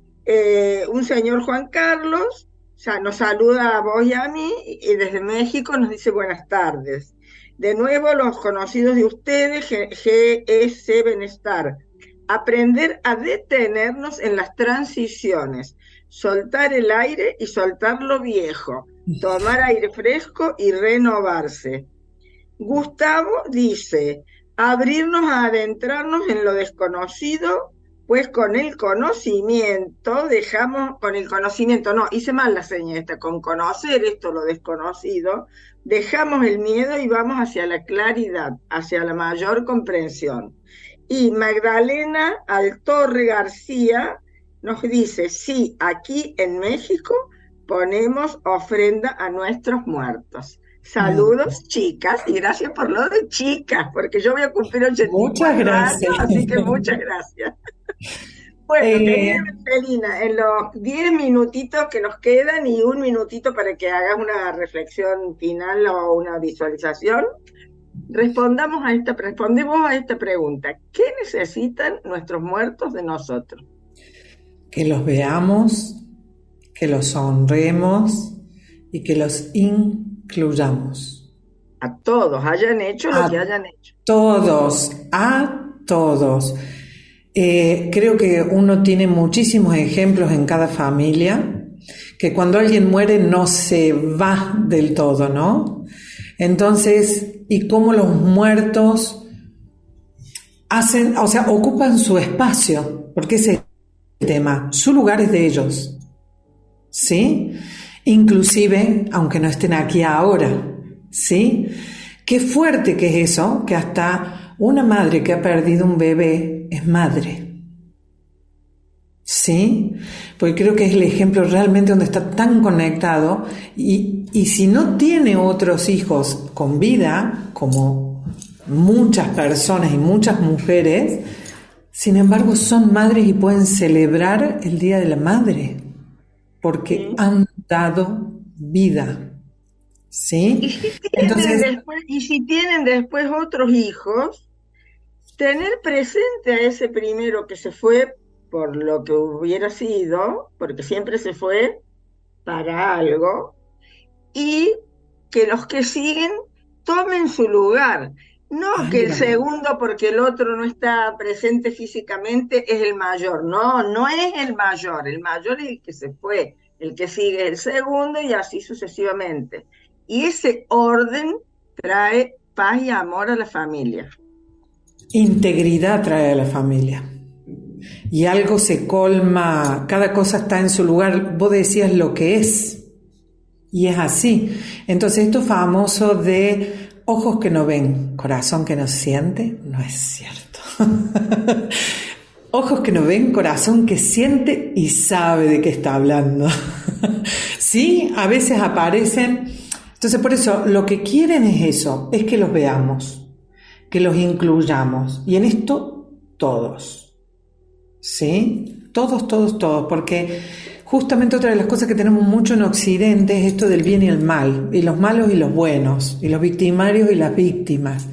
eh, un señor Juan Carlos, o sea, nos saluda a vos y a mí, y desde México nos dice buenas tardes. De nuevo, los conocidos de ustedes, G S Benestar, aprender a detenernos en las transiciones, soltar el aire y soltar lo viejo, tomar aire fresco y renovarse. Gustavo dice, abrirnos a adentrarnos en lo desconocido, pues con el conocimiento dejamos, con el conocimiento, no, hice mal la seña esta, con conocer esto, lo desconocido, dejamos el miedo y vamos hacia la claridad, hacia la mayor comprensión. Y Magdalena Altorre García nos dice, sí, aquí en México ponemos ofrenda a nuestros muertos. Saludos, chicas, y gracias por lo de chicas, porque yo voy a cumplir ochenta y cuatro años, así que muchas gracias. Bueno, Eh, querida Marcelina, en los diez minutitos que nos quedan y un minutito para que hagas una reflexión final o una visualización, respondamos a esta, respondemos a esta pregunta. ¿Qué necesitan nuestros muertos de nosotros? Que los veamos, que los honremos y que los incluyamos. A todos, hayan hecho lo A que hayan hecho. Todos, a todos. Eh, creo que uno tiene muchísimos ejemplos en cada familia, que cuando alguien muere no se va del todo, ¿no? Entonces, y cómo los muertos hacen, o sea, ocupan su espacio, porque ese es el tema, su lugar es de ellos, ¿sí? Inclusive, aunque no estén aquí ahora, ¿sí? Qué fuerte que es eso, que hasta una madre que ha perdido un bebé es madre, ¿sí? Porque creo que es el ejemplo realmente donde está tan conectado y, y si no tiene otros hijos con vida, como muchas personas y muchas mujeres, sin embargo son madres y pueden celebrar el Día de la Madre, porque sí. Han dado vida, ¿sí? Y si tienen, Entonces, después, y si tienen después otros hijos, tener presente a ese primero que se fue por lo que hubiera sido, porque siempre se fue para algo, y que los que siguen tomen su lugar. No Ay, que el no. segundo, porque el otro no está presente físicamente, es el mayor. No, no es el mayor. El mayor es el que se fue. El que sigue es el segundo y así sucesivamente. Y ese orden trae paz y amor a la familia. Integridad trae a la familia. Y algo se colma, cada cosa está en su lugar. Vos decías lo que es. Y es así. Entonces esto famoso de ojos que no ven, corazón que no siente, no es cierto. Ojos que no ven, corazón que siente y sabe de qué está hablando. Sí, a veces aparecen. Entonces por eso lo que quieren es eso, es que los veamos, que los incluyamos. Y en esto todos, ¿sí? Todos, todos, todos, porque justamente otra de las cosas que tenemos mucho en Occidente es esto del bien y el mal, y los malos y los buenos, y los victimarios y las víctimas.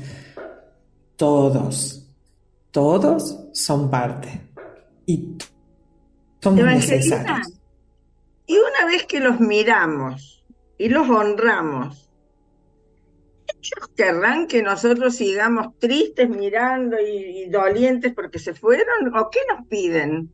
Todos, todos son parte, y somos necesarios. Y una vez que los miramos y los honramos, ¿ellos querrán que nosotros sigamos tristes mirando y, y dolientes porque se fueron? ¿O qué nos piden?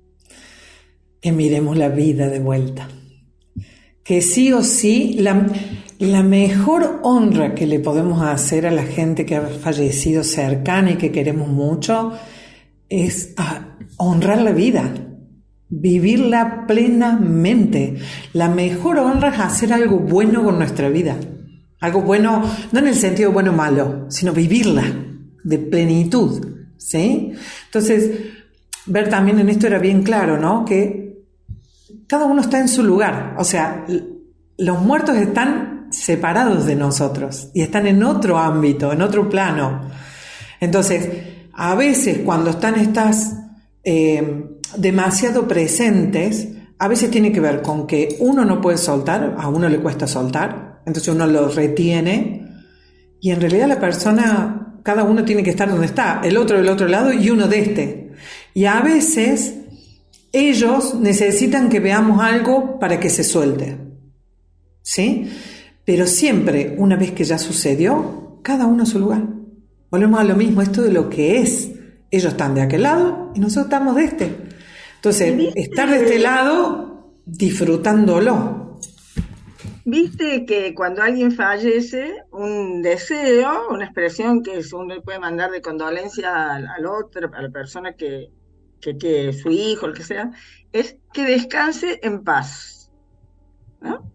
Que miremos la vida de vuelta. Que sí o sí, la, la mejor honra que le podemos hacer a la gente que ha fallecido cercana y que queremos mucho es a honrar la vida. Vivirla plenamente. La mejor honra es hacer algo bueno con nuestra vida. Algo bueno, no en el sentido bueno o malo, sino vivirla de plenitud, ¿sí? Entonces, ver también en esto era bien claro, ¿no? Que cada uno está en su lugar. O sea, los muertos están separados de nosotros y están en otro ámbito, en otro plano. Entonces, a veces cuando están estas eh, demasiado presentes, a veces tiene que ver con que uno no puede soltar, a uno le cuesta soltar, entonces uno lo retiene y en realidad la persona, cada uno tiene que estar donde está, el otro del otro lado y uno de este. Y a veces ellos necesitan que veamos algo para que se suelte, ¿sí? Pero siempre, una vez que ya sucedió, cada uno a su lugar. Volvemos a lo mismo, esto de lo que es. Ellos están de aquel lado y nosotros estamos de este. Entonces, ¿viste? Estar de este lado disfrutándolo. Viste que cuando alguien fallece, un deseo, una expresión que uno le puede mandar de condolencia al, al otro, a la persona que, que, que su hijo, el que sea, es que descanse en paz, ¿no?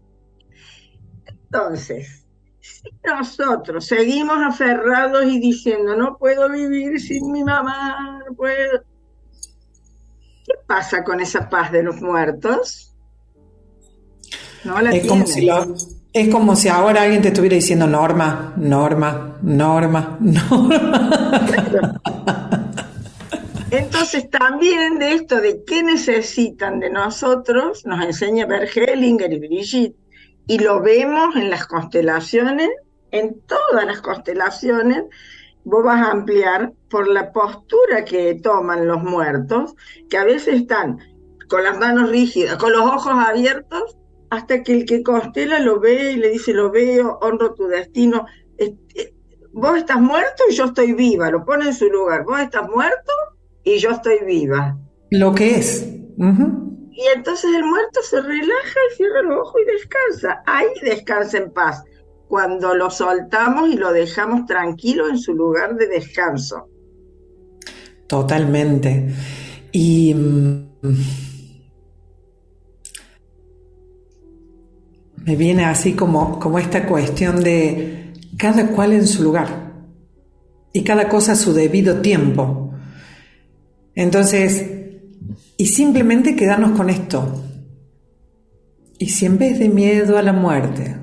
Entonces, si nosotros seguimos aferrados y diciendo no puedo vivir sin mi mamá, no puedo, ¿qué pasa con esa paz de los muertos? No la es, como si lo, es como si ahora alguien te estuviera diciendo Norma, Norma, Norma, Norma. Entonces también de esto de qué necesitan de nosotros nos enseña Bert Hellinger y Brigitte, y lo vemos en las constelaciones, en todas las constelaciones. Vos vas a ampliar por la postura que toman los muertos, que a veces están con las manos rígidas, con los ojos abiertos, hasta que el que constela lo ve y le dice, lo veo, honro tu destino. Vos estás muerto y yo estoy viva, lo pone en su lugar. Vos estás muerto y yo estoy viva. Lo que es. Uh-huh. Y entonces el muerto se relaja y cierra los ojos y descansa. Ahí descansa en paz, cuando lo soltamos y lo dejamos tranquilo en su lugar de descanso. Totalmente. Y me viene así como, como esta cuestión de cada cual en su lugar y cada cosa a su debido tiempo. Entonces, y simplemente quedarnos con esto. Y si en vez de miedo a la muerte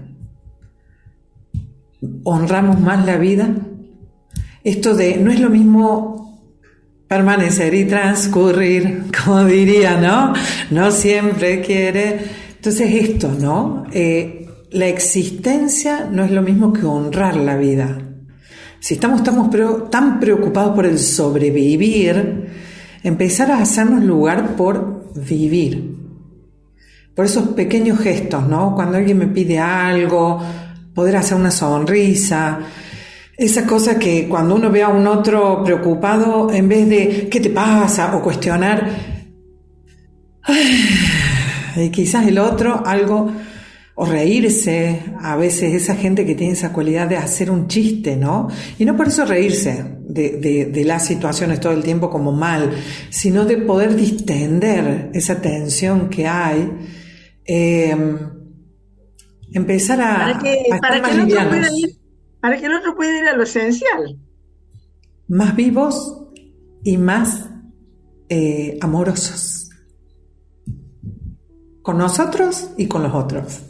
honramos más la vida, esto de no es lo mismo permanecer y transcurrir, como diría, ¿no? No siempre quiere. Entonces esto, ¿no? Eh, la existencia no es lo mismo que honrar la vida. Si estamos, estamos pre- tan preocupados por el sobrevivir, empezar a hacernos lugar por vivir. Por esos pequeños gestos, ¿no? Cuando alguien me pide algo, poder hacer una sonrisa, esa cosa que cuando uno ve a un otro preocupado, en vez de ¿qué te pasa? O cuestionar, y quizás el otro algo, o reírse, a veces esa gente que tiene esa cualidad de hacer un chiste, ¿no? Y no por eso reírse de, de, de las situaciones todo el tiempo como mal, sino de poder distender esa tensión que hay, eh, empezar a, para que, a estar para más que el otro livianos, pueda ir, para que el otro pueda ir a lo esencial. más vivos y más eh, amorosos. Con nosotros y con los otros.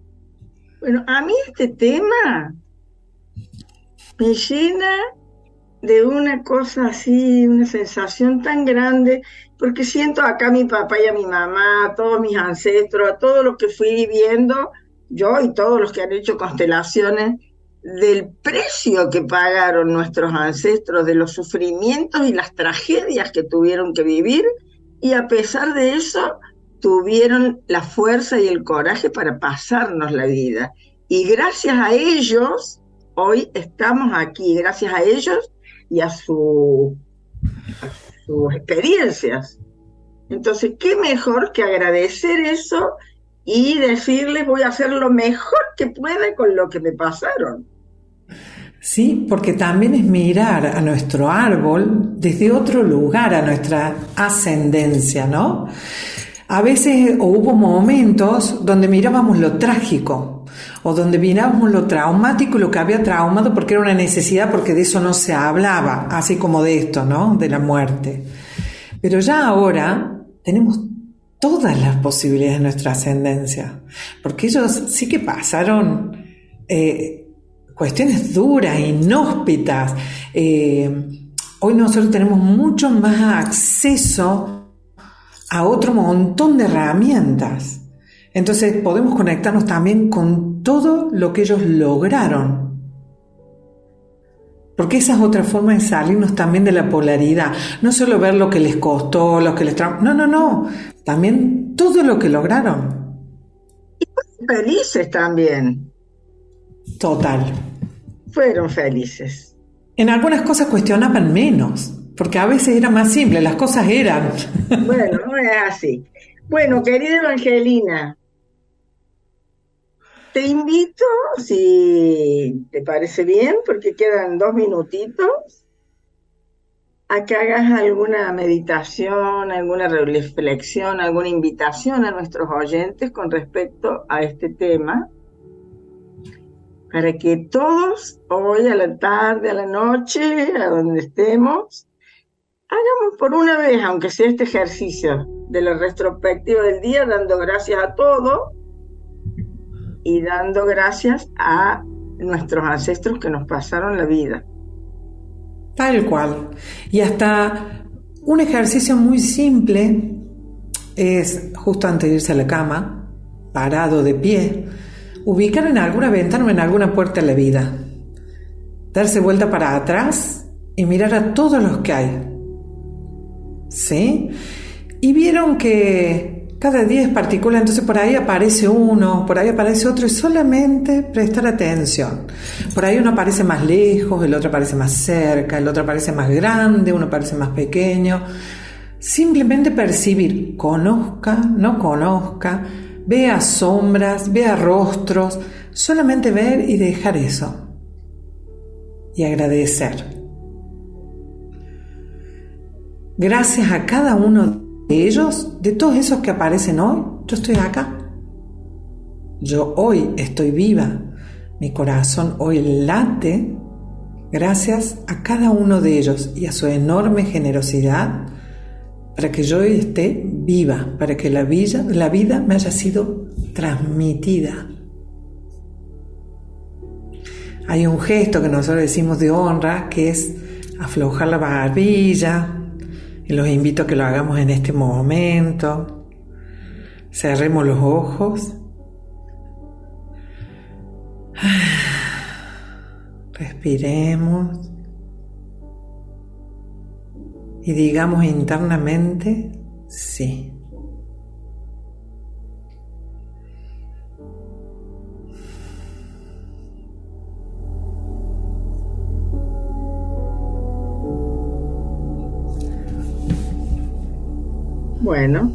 Bueno, a mí este tema me llena de una cosa así, una sensación tan grande, porque siento acá a mi papá y a mi mamá, a todos mis ancestros, a todos los que fui viviendo, yo y todos los que han hecho constelaciones, del precio que pagaron nuestros ancestros, de los sufrimientos y las tragedias que tuvieron que vivir, y a pesar de eso, tuvieron la fuerza y el coraje para pasarnos la vida. Y gracias a ellos, hoy estamos aquí, gracias a ellos y a, su, a sus experiencias. Entonces, ¿qué mejor que agradecer eso y decirles voy a hacer lo mejor que pueda con lo que me pasaron? Sí, porque también es mirar a nuestro árbol desde otro lugar, a nuestra ascendencia, ¿no? A veces o hubo momentos donde mirábamos lo trágico o donde mirábamos lo traumático y lo que había traumado porque era una necesidad, porque de eso no se hablaba, así como de esto, ¿no? De la muerte. Pero ya ahora tenemos todas las posibilidades de nuestra ascendencia, porque ellos sí que pasaron eh, cuestiones duras, inhóspitas. Eh, hoy nosotros tenemos mucho más acceso a otro montón de herramientas. Entonces podemos conectarnos también con todo lo que ellos lograron. Porque esa es otra forma de salirnos también de la polaridad. No solo ver lo que les costó, lo que les trajo. No, no, no. También todo lo que lograron. Y fueron felices también. Total. Fueron felices. En algunas cosas cuestionaban menos. Porque a veces era más simple, las cosas eran. Bueno, no es así. Bueno, querida Evangelina, te invito, si te parece bien, porque quedan dos minutitos, a que hagas alguna meditación, alguna reflexión, alguna invitación a nuestros oyentes con respecto a este tema, para que todos, hoy a la tarde, a la noche, a donde estemos, hagamos por una vez, aunque sea este ejercicio de la retrospectiva del día, dando gracias a todo y dando gracias a nuestros ancestros que nos pasaron la vida. Tal cual. Y hasta un ejercicio muy simple es, justo antes de irse a la cama, parado de pie, ubicar en alguna ventana o en alguna puerta la vida, darse vuelta para atrás y mirar a todos los que hay. ¿Sí? Y vieron que cada día es particular, entonces por ahí aparece uno, por ahí aparece otro, y solamente prestar atención. Por ahí uno aparece más lejos, el otro aparece más cerca, el otro aparece más grande, uno aparece más pequeño. Simplemente percibir, conozca, no conozca, vea sombras, vea rostros, solamente ver y dejar eso. Y agradecer. Gracias a cada uno de ellos, de todos esos que aparecen hoy, yo estoy acá. Yo hoy estoy viva. Mi corazón hoy late gracias a cada uno de ellos y a su enorme generosidad para que yo hoy esté viva, para que la vida, la vida me haya sido transmitida. Hay un gesto que nosotros decimos de honra, que es aflojar la barbilla. Y los invito a que lo hagamos en este momento. Cerremos los ojos. Respiremos. Y digamos internamente, sí. Bueno,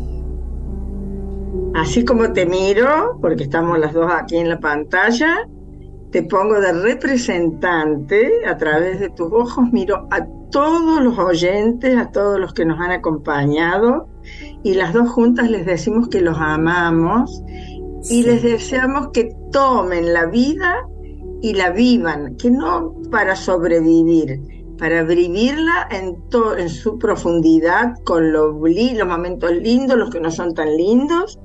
así como te miro, porque estamos las dos aquí en la pantalla, te pongo de representante, a través de tus ojos miro a todos los oyentes, a todos los que nos han acompañado, y las dos juntas les decimos que los amamos y les deseamos que tomen la vida y la vivan, que no para sobrevivir, para vivirla en, to, en su profundidad, con lo, los momentos lindos, los que no son tan lindos,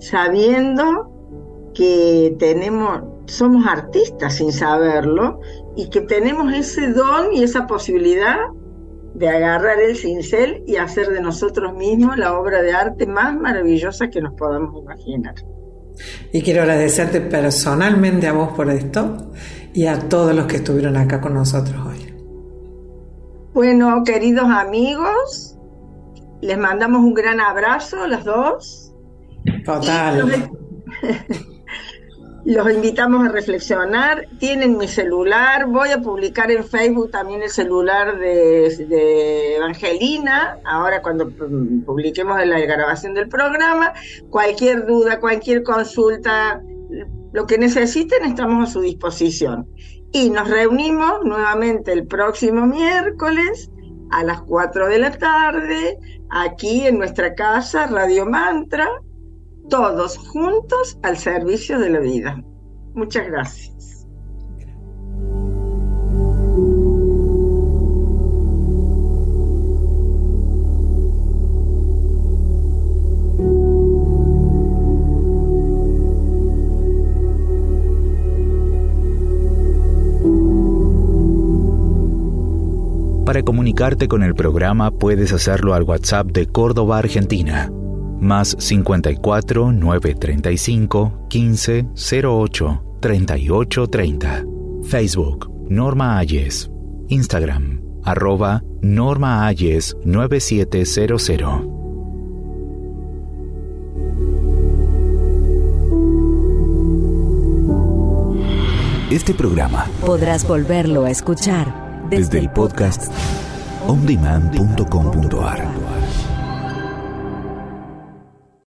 sabiendo que tenemos, somos artistas sin saberlo, y que tenemos ese don y esa posibilidad de agarrar el cincel y hacer de nosotros mismos la obra de arte más maravillosa que nos podamos imaginar. Y quiero agradecerte personalmente a vos por esto y a todos los que estuvieron acá con nosotros hoy. Bueno, queridos amigos, les mandamos un gran abrazo, los dos. Total. Los, los invitamos a reflexionar. Tienen mi celular. Voy a publicar en Facebook también el celular de, de Evangelina, ahora cuando publiquemos la grabación del programa. Cualquier duda, cualquier consulta, lo que necesiten, estamos a su disposición. Y nos reunimos nuevamente el próximo miércoles a las cuatro de la tarde, aquí en nuestra casa, Radio Mantra, todos juntos al servicio de la vida. Muchas gracias. Para comunicarte con el programa puedes hacerlo al WhatsApp de Córdoba, Argentina, más cincuenta y cuatro, novecientos treinta y cinco, quince, cero ocho, treinta y ocho treinta. Facebook, Norma Ayes. Instagram, arroba Norma Ayes nueve siete cero cero. Este programa podrás volverlo a escuchar desde el podcast on demand punto com punto a r.